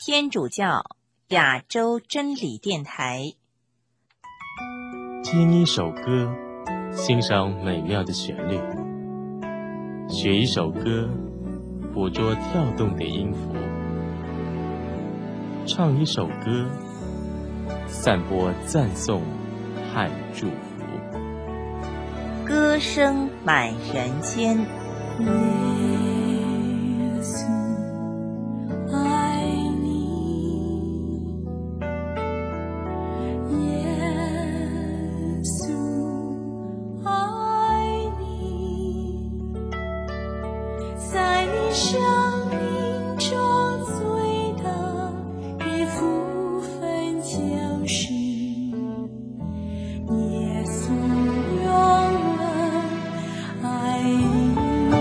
天主教亚洲真理电台。 听一首歌，欣赏美妙的旋律；学一首歌，捕捉跳动的音符；唱一首歌，散播赞颂和祝福。 歌声满人间。 耶稣爱你，耶稣爱你，在你生命中最大的福分就是耶稣永远爱你。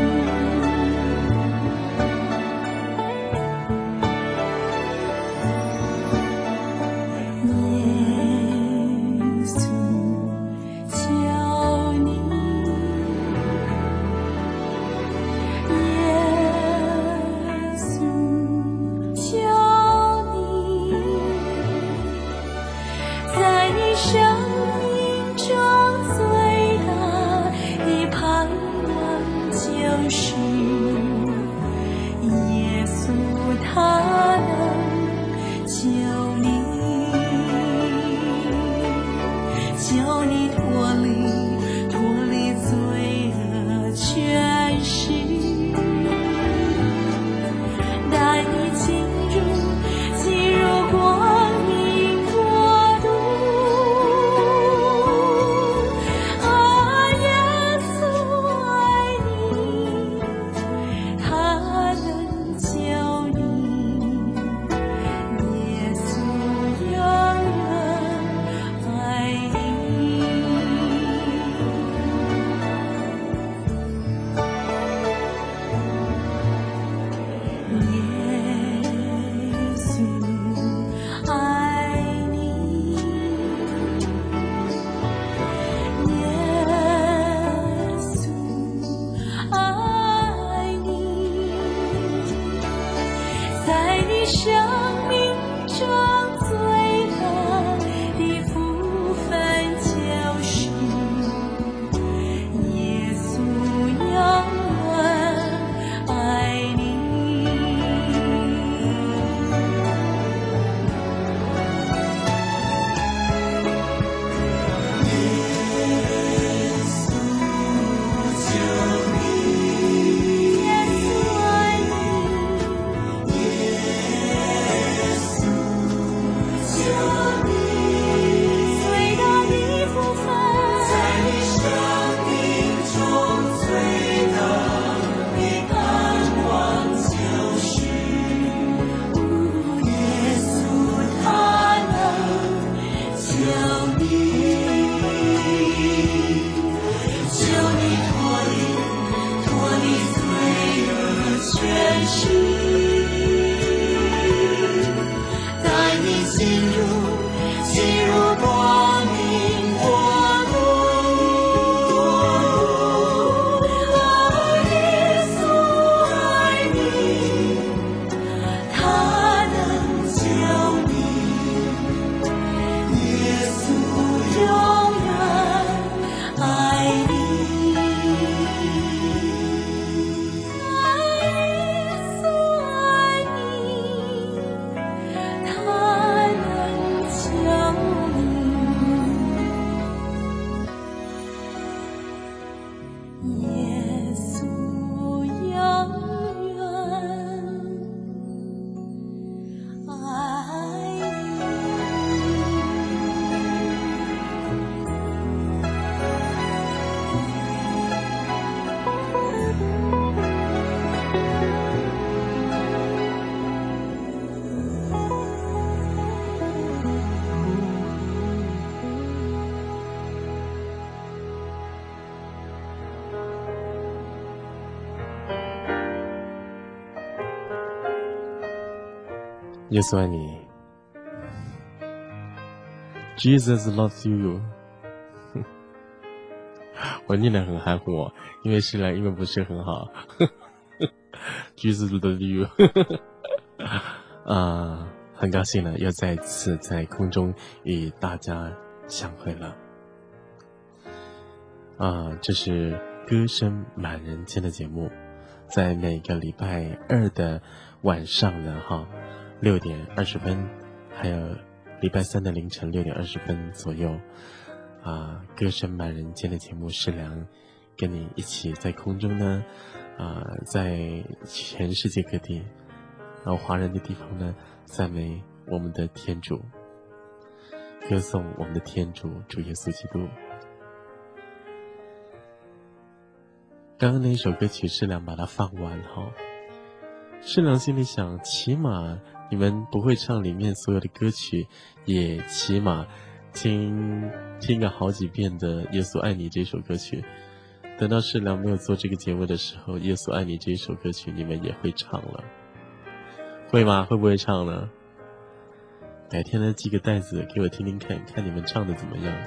耶稣爱你 ，Jesus loves you 。我念得很含糊哦，因为诗兰英文不是很好。Jesus loves you 。 很高兴呢，又再次在空中与大家相会了。这是歌声满人间的节目，在每个礼拜二的晚上呢，6点20分，还有礼拜三的凌晨6点20分左右，歌声满人间的节目，世良跟你一起在空中呢，在全世界各地，华人的地方呢，赞美我们的天主，歌颂我们的天主主耶稣基督。刚刚那一首歌曲，世良把它放完世良心里想，起码你们不会唱里面所有的歌曲，也起码听个好几遍的《耶稣爱你》这首歌曲。等到世良没有做这个节目的时候，《耶稣爱你》这首歌曲你们也会唱了，会吗？会不会唱呢？改天呢，寄个带子给我听听看，看你们唱的怎么样。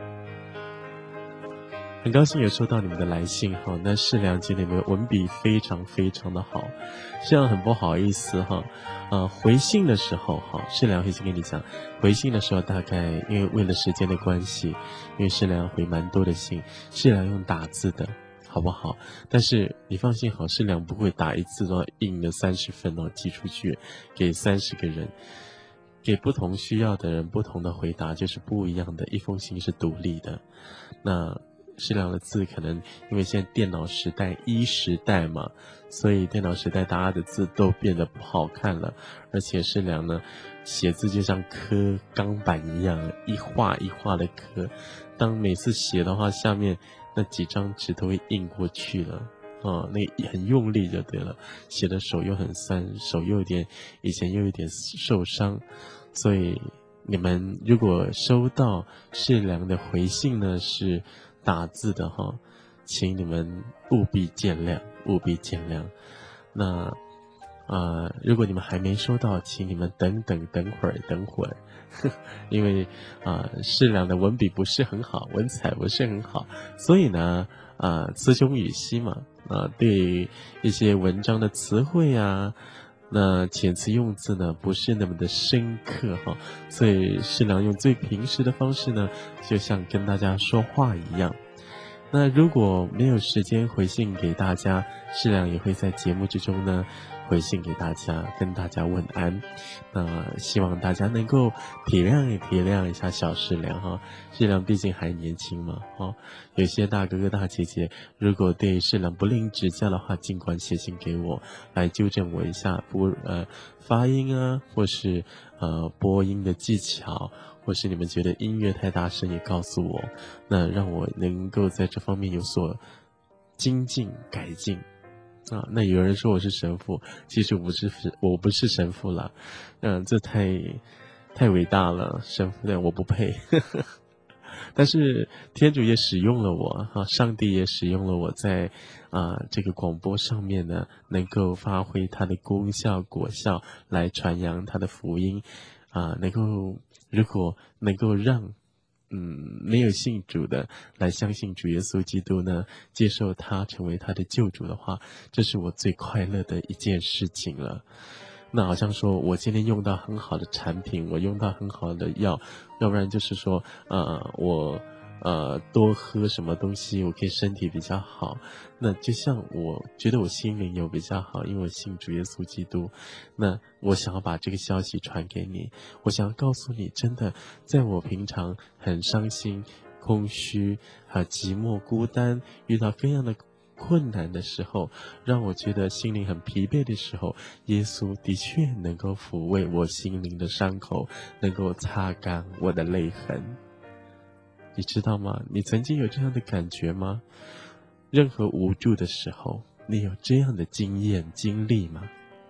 很高兴有收到你们的来信那世良觉得你们文笔非常非常的好，世良很不好意思回信的时候世良会先跟你讲，回信的时候大概因为为了时间的关系，因为世良回蛮多的信，世良用打字的好不好？但是你放心好，世良不会打一次印了30份寄出去给30个人，给不同需要的人不同的回答，就是不一样的，一封信是独立的。那世良的字可能因为现在电脑时代时代嘛，所以电脑时代大家的字都变得不好看了，而且世良呢写字就像刻钢板一样，一画一画的刻，当每次写的话，下面那几张纸都会印过去了那很用力就对了，写的手又很酸，手又以前又有点受伤，所以你们如果收到世良的回信呢是打字的请你们务必见谅，务必见谅。那如果你们还没收到，请你们等会儿因为世良的文笔不是很好，文采不是很好，所以呢词穷语稀嘛，对一些文章的词汇那遣词用字呢不是那么的深刻所以世良用最平时的方式呢，就像跟大家说话一样。那如果没有时间回信给大家，世良也会在节目之中呢回信给大家，跟大家问安。那希望大家能够体谅一下小世良世良毕竟还年轻嘛有些大哥哥大姐姐如果对世良不吝指教的话，尽管写信给我来纠正我一下发音或是播音的技巧，或是你们觉得音乐太大声也告诉我，那让我能够在这方面有所精进改进那有人说我是神父，其实我不是神父了这太伟大了，神父我不配但是天主也使用了我上帝也使用了我在这个广播上面呢，能够发挥它的功效果效来传扬它的福音如果能够让没有信主的来相信主耶稣基督呢，接受他成为他的救主的话，这是我最快乐的一件事情了。那好像说我今天用到很好的产品，我用到很好的药，要不然就是说我多喝什么东西我可以身体比较好，那就像我觉得我心灵有比较好，因为我信主耶稣基督，那我想要把这个消息传给你，我想要告诉你，真的在我平常很伤心空虚寂寞孤单，遇到各样的困难的时候，让我觉得心灵很疲惫的时候，耶稣的确能够抚慰我心灵的伤口，能够擦干我的泪痕。你知道吗？你曾经有这样的感觉吗？任何无助的时候，你有这样的经验经历吗？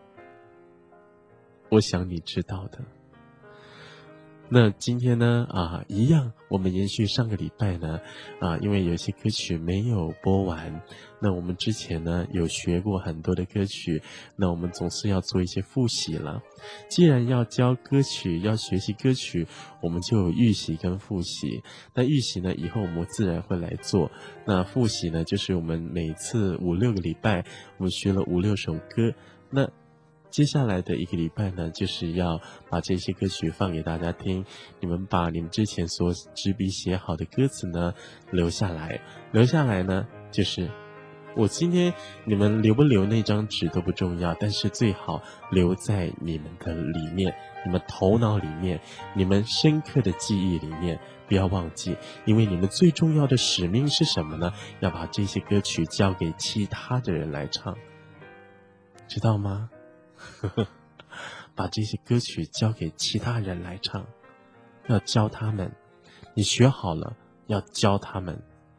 我想你知道的。那今天呢一样我们延续上个礼拜呢因为有些歌曲没有播完，那我们之前呢有学过很多的歌曲，那我们总是要做一些复习了。既然要教歌曲，要学习歌曲，我们就有预习跟复习。那预习呢以后我们自然会来做，那复习呢就是我们每次5-6个礼拜我们学了5-6首歌，那接下来的一个礼拜呢，就是要把这些歌曲放给大家听。你们把你们之前所执笔写好的歌词呢留下来，留下来呢，就是我今天你们留不留那张纸都不重要，但是最好留在你们的里面，你们头脑里面，你们深刻的记忆里面，不要忘记，因为你们最重要的使命是什么呢？要把这些歌曲交给其他的人来唱，知道吗？把这些歌曲交给其他人来唱，要教他们，你学好了要教他们，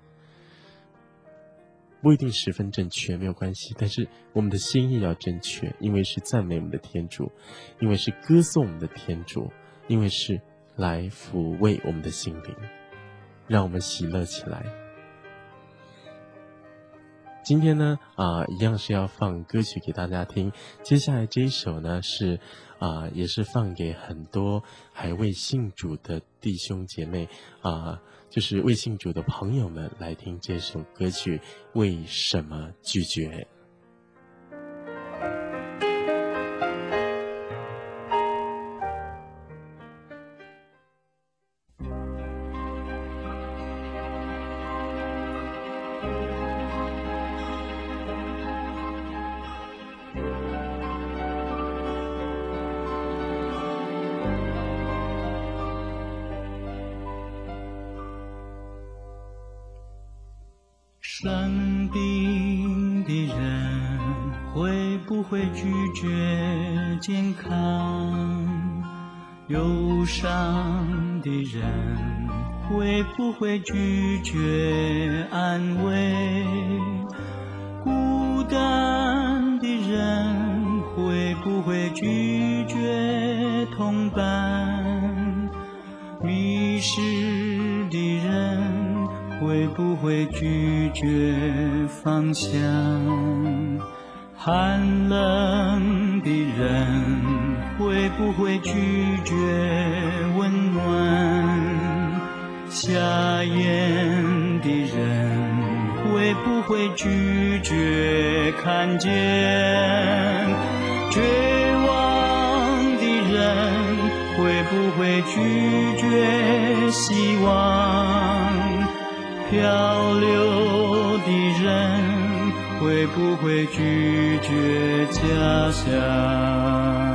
不一定十分正确没有关系，但是我们的心意要正确，因为是赞美我们的天主，因为是歌颂我们的天主，因为是来抚慰我们的心灵，让我们喜乐起来。今天呢一样是要放歌曲给大家听。接下来这一首呢是也是放给很多还未信主的弟兄姐妹就是未信主的朋友们来听这首歌曲。为什么拒绝？ 生病的人会不会拒绝健康？忧伤的人会不会拒绝安慰？孤单的人会不会拒绝同伴？迷失的人会不会拒绝方向？寒冷的人会不会拒绝温暖？瞎眼的人会不会拒绝看见？绝望的人会不会拒绝希望？漂流的人会不会拒绝家乡？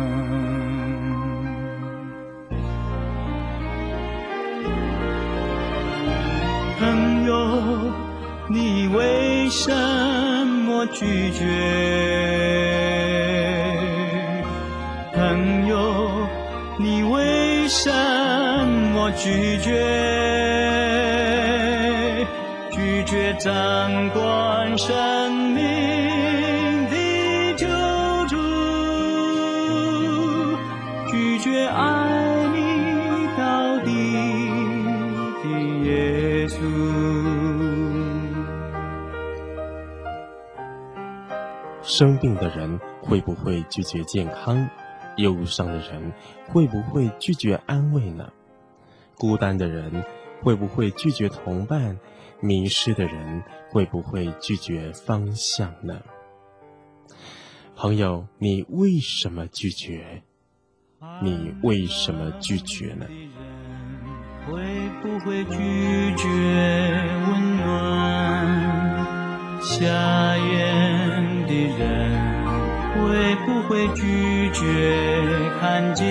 朋友，你为什么拒绝？朋友，你为什么拒绝？拒绝掌管生命的救主，拒绝爱你到底的耶稣。 生病的人会不会拒绝健康？忧伤的人会不会拒绝安慰呢？孤单的人会不会拒绝同伴？迷失的人会不会拒绝方向呢？朋友，你为什么拒绝？你为什么拒绝呢？ 会不会拒绝温暖？瞎眼的人会不会拒绝看见？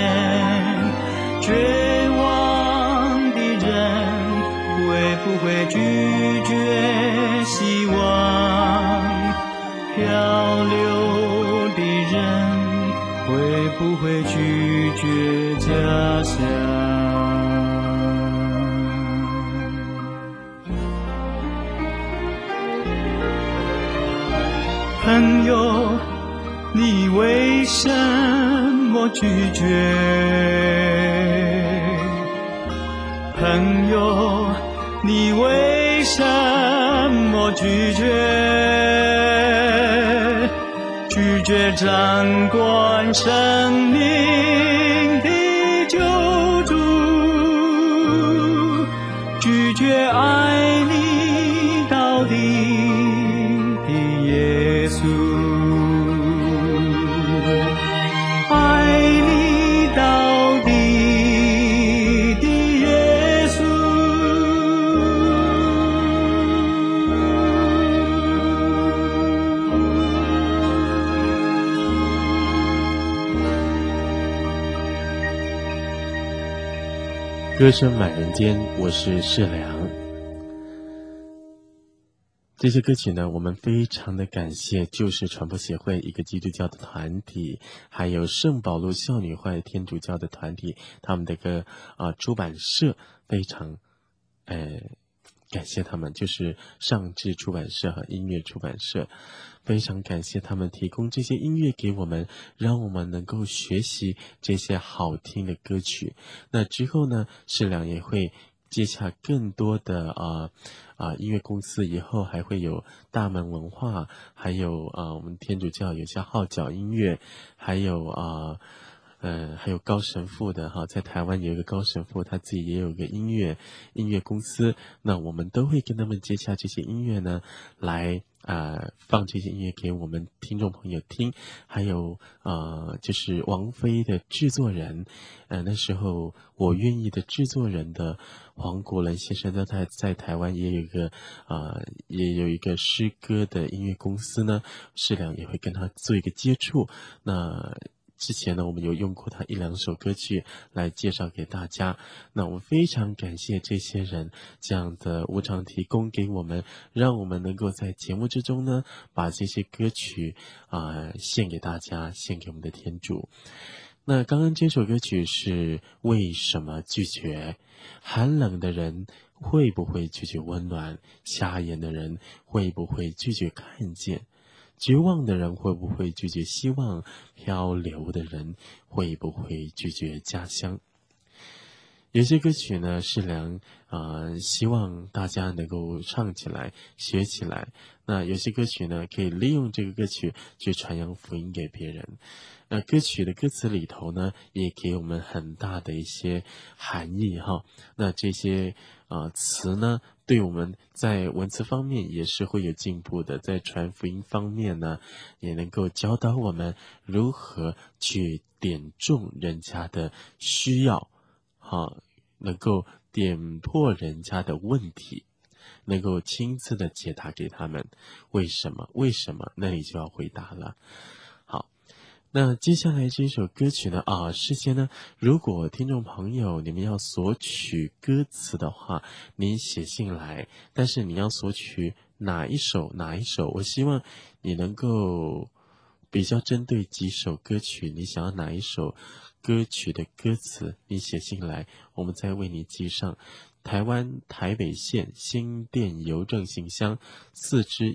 绝望的人会不会拒绝希望？漂流的人会不会拒绝家乡？朋友，你为什么拒绝？朋友，你为什么拒绝？拒绝掌管生命的救主，拒绝爱你到底的耶稣。 歌声满人间，我是世良。这些歌曲呢，我们非常的感谢救世传播协会，一个基督教的团体，还有圣保禄少女会天主教的团体，他们的一个出版社，非常感谢他们，就是上智出版社和音乐出版社，非常感谢他们提供这些音乐给我们，让我们能够学习这些好听的歌曲。那之后呢，世良也会接洽更多的音乐公司，以后还会有大门文化，还有我们天主教有些号角音乐，还有高神父的在台湾有一个高神父，他自己也有个音乐公司，那我们都会跟他们接洽这些音乐呢，来放这些音乐给我们听众朋友听。还有就是王菲的制作人，那时候我愿意的制作人的黄国伦先生，在台湾也有一个诗歌的音乐公司呢，世良也会跟他做一个接触。那之前呢，我们有用过他1-2首歌曲来介绍给大家。那我们非常感谢这些人这样的无偿提供给我们，让我们能够在节目之中呢，把这些歌曲献给大家，献给我们的天主。那刚刚这首歌曲是为什么拒绝？寒冷的人会不会拒绝温暖？瞎眼的人会不会拒绝看见？绝望的人会不会拒绝希望？漂流的人会不会拒绝家乡？有些歌曲呢，世良希望大家能够唱起来，学起来。那有些歌曲呢，可以利用这个歌曲去传扬福音给别人。那歌曲的歌词里头呢，也给我们很大的一些含义哈。那这些词呢，对我们在文字方面也是会有进步的，在传福音方面呢，也能够教导我们如何去点中人家的需要，能够点破人家的问题，能够亲自的解答给他们。为什么？那你就要回答了。好，那接下来这首歌曲呢，事先呢，如果听众朋友你们要索取歌词的话，你写信来，但是你要索取哪一首，我希望你能够比较针对几首歌曲，你想要哪一首歌曲的歌词，你写信来，我们再为你寄上。台湾台北县新店邮政信箱4支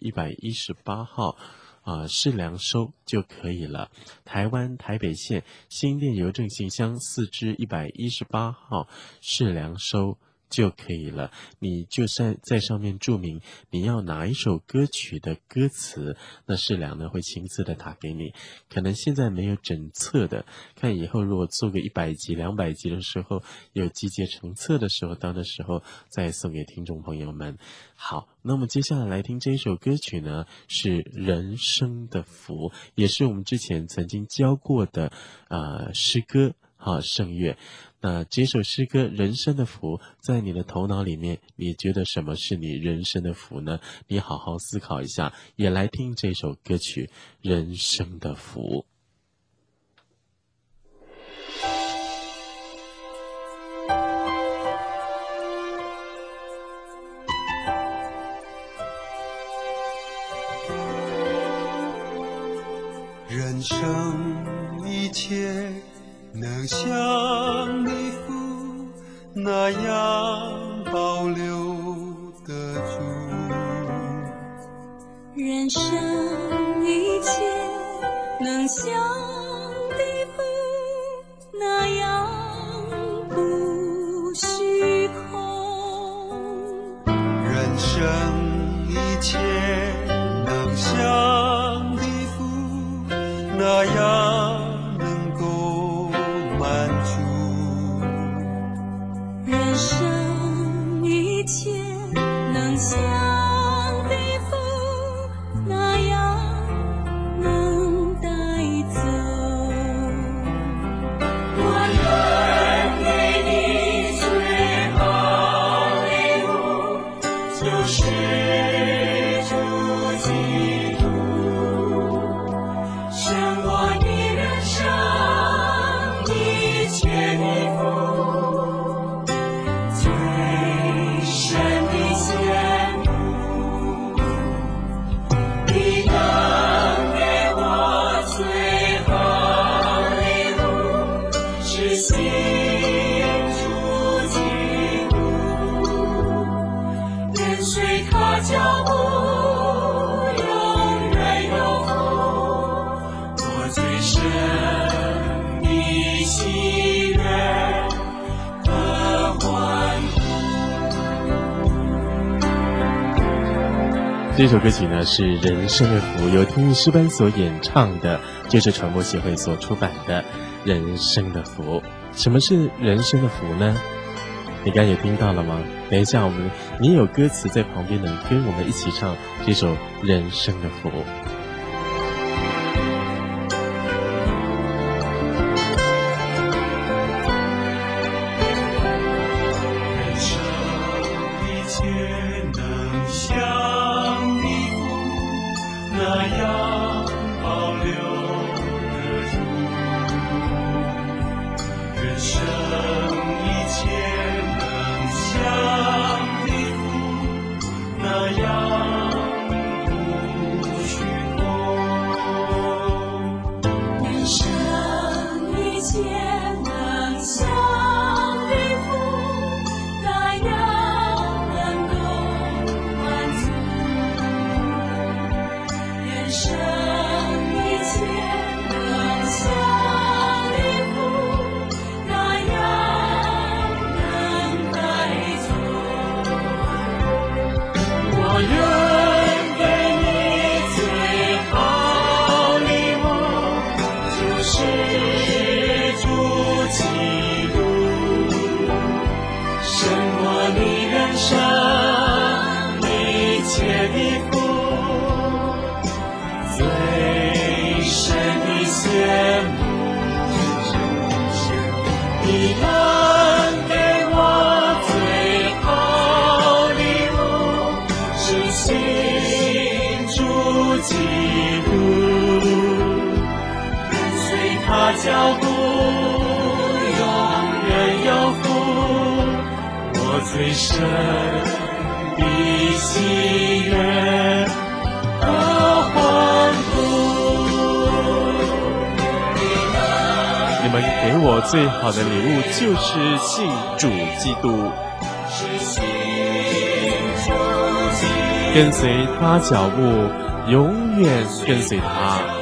118号世良收就可以了。台湾台北县新店邮政信箱4支118号世良收就可以了。你就在上面注明你要哪一首歌曲的歌词，那世良呢会亲自的打给你。可能现在没有整册的，看以后如果做个100集200集的时候，有集结成册的时候，到那时候再送给听众朋友们。好，那么接下来来听这一首歌曲呢，是人生的福，也是我们之前曾经教过的诗歌圣乐。那这首诗歌人生的福，在你的头脑里面，你觉得什么是你人生的福呢？你好好思考一下，也来听这首歌曲人生的福。 人生一切能像你父那样保留得住， 人生一切能像地父那样不虚空， 人生一切能像地父那样能够满足， 人生一切能像地父那样能带走。我愿给你最好礼物，就是主基督，胜过你人生一切的福。 是心主基督，跟随他脚步，永远有福。我最深的喜悦和欢呼。 这首歌曲呢是《人生的福》，由天韵诗班所演唱的，就是传播协会所出版的《人生的福》。什么是人生的福呢？你刚才也听到了吗？等一下你也有歌词在旁边呢，跟我们一起唱这首《人生的福》。 人生一切能像你那样保留得住，人生一切能像你那样不虚空， 人生一切能像你那样能够满足，人生一切能像你那样能带走。我愿给你最好礼物，就是主基督，胜过你人生一切的福，最深的羡慕，你能给我最好礼物，是信主基督，跟随他脚步，永远有福。我最深的喜悦和欢呼。 你们给我最好的礼物就是信主基督， 是信主基督， 跟随他脚步，永远跟随他。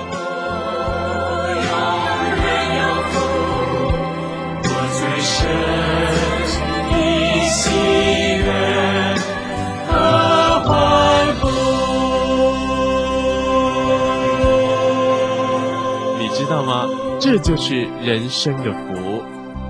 永远有福。我最深的喜悦和欢呼。 你知道吗？这就是人生的福。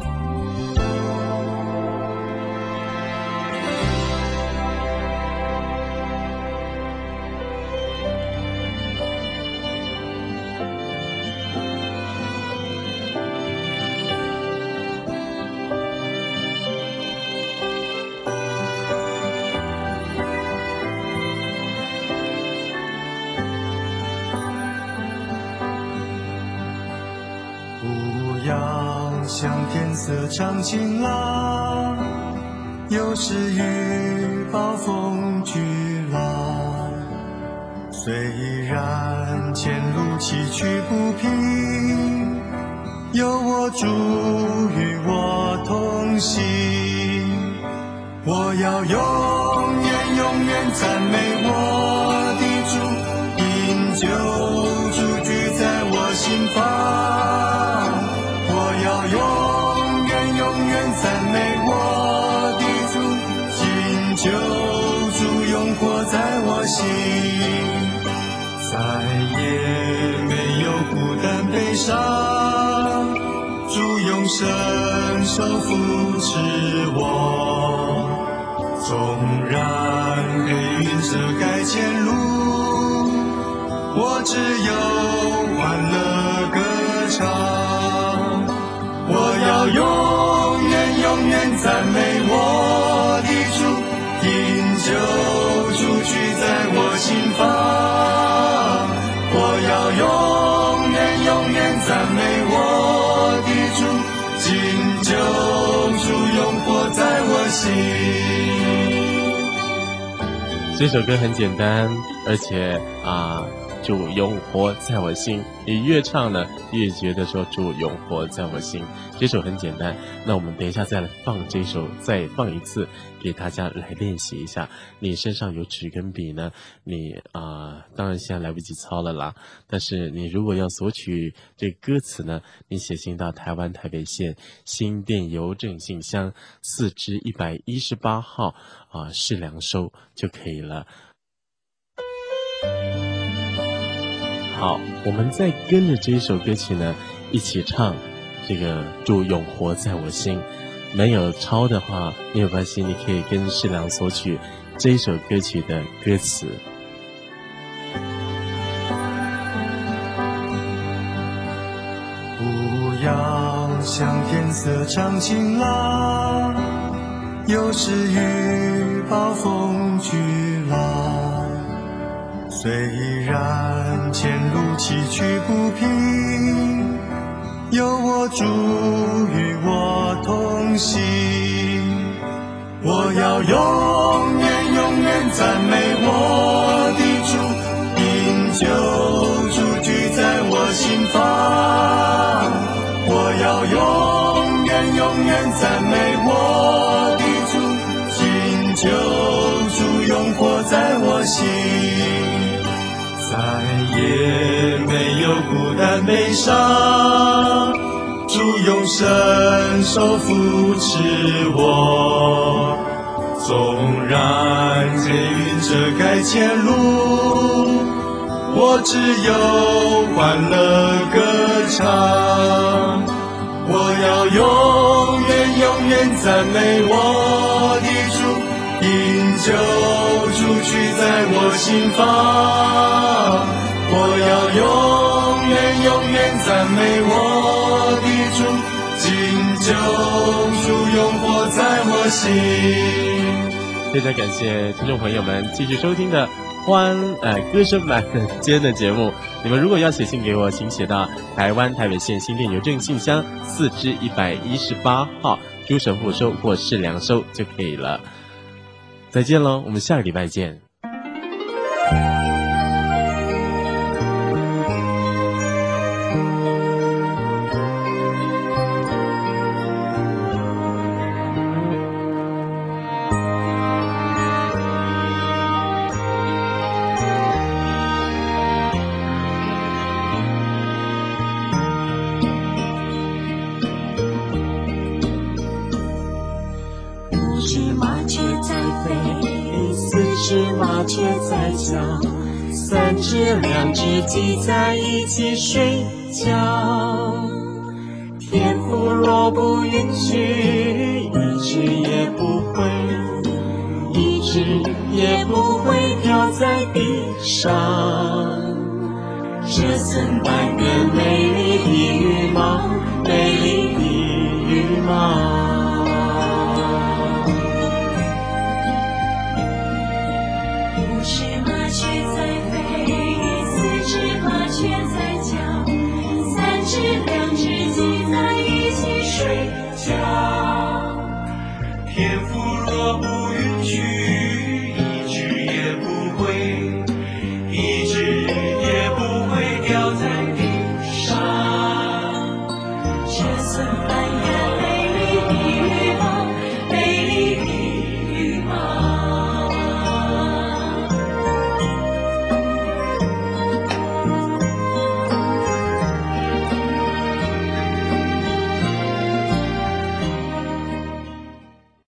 不要像天色常晴朗，有时雨暴风巨浪。虽然前路崎岖不平，有我主与我同行。我要永远永远赞美我的主，因救主居在我心房。我要永远永远赞美我的主，因救主永活在我心，再也没有孤单悲伤，主用伸手扶持我，纵然黑云遮盖前路，我只有欢乐歌唱。我要永远永远赞美我的主，因救主居在我心房。我要永远永远赞美我的主，因救主永活在我心。 这首歌很简单，而且主永活在我心。你越唱呢，越觉得说主永活在我心。这首很简单，那我们等一下再来放这首，再放一次，给大家来练习一下。你身上有纸跟笔呢，你当然现在来不及抄了啦。但是你如果要索取这歌词呢，你写信到台湾台北县新店邮政信箱4支118号市良收就可以了。好，我们再跟着这一首歌曲呢一起唱这个主永活在我心。没有抄的话没有关系，你可以跟世良索取这一首歌曲的歌词。 不要向天色唱情郎，有时雨暴风巨浪，虽然前路崎岖不平，有我主与我同行。我要永远永远赞美我的主，因救主居在我心房。我要永远永远赞美我的主，因救主永活在我心。再也没有孤单悲伤，主用伸手扶持我，纵然黑云遮盖前路，我只有欢乐歌唱。我要永远永远赞美我的主，因救主居在我心房。我要永远永远赞美我的主，因救主永活在我心。 非常感谢听众朋友们继续收听的歌声版今天的节目。你们如果要写信给我，请写到台湾台北县新店邮政信箱4支118号朱神父收或是良收就可以了。再见咯，我们下个礼拜见。 麻雀在叫，3只2只挤在一起睡觉。天父若不允许，一只也不会掉在地上。这曾百变美丽的羽毛，美丽的羽毛。3只2只挤在一起睡觉，天父若不